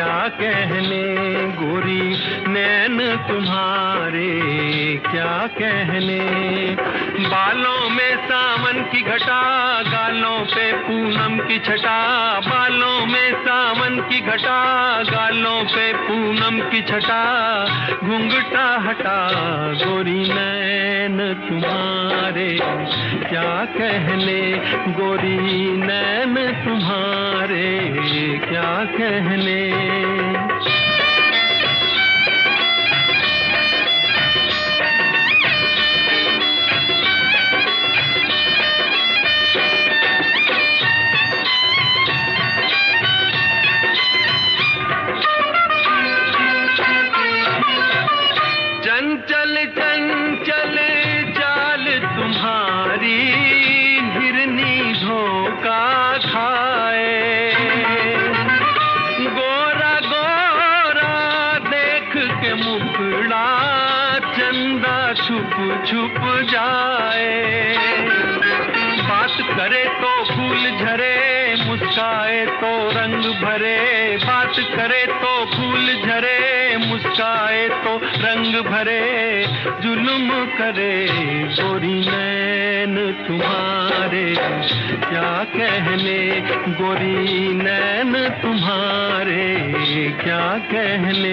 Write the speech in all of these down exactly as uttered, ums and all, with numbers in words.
क्या कहने गोरी नैन तुम्हारे क्या कहने। बालों में सावन की घटा, गालों पे पूनम की छटा, बालों में सावन की घटा, गालों पे पूनम की छटा, घूंघटा हटा गोरी नैन तुम्हारे क्या कहने, गोरी नैन तुम्हारे क्या कहने। चंचल चंचल चाल तुम्हारी, हिरनी धोखा खाए, गोरा गोरा देख के मुखड़ा, चंदा छुप छुप जाए। बात करे तो फूल झरे, मुस्काए तो रंग भरे, बात करे तो फूल झरे, मुस्काए तो रंग भरे, जुल्म करे गोरी नैन तुम्हारे क्या कहने, गोरी नैन तुम्हारे क्या कहने।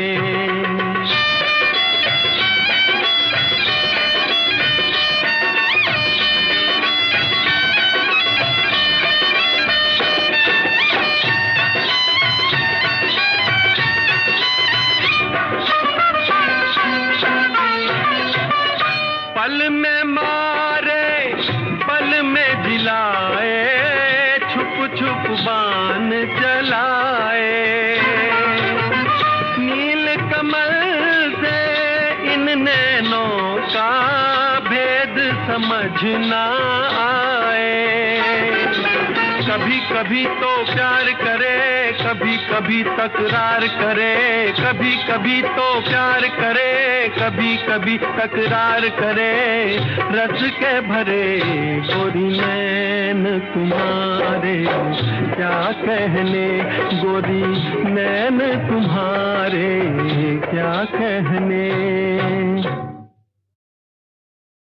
पल में मारे पल में जिलाए, छुप छुप बाण चलाए, नील कमल से इन नैनों का भेद समझ ना आए। कभी कभी तो प्यार करे, कभी कभी तकरार करे, कभी कभी तो प्यार करे, कभी कभी तकरार करे, रस के भरे गोरी नैन तुम्हारे क्या कहने, गोरी नैन तुम्हारे क्या कहने।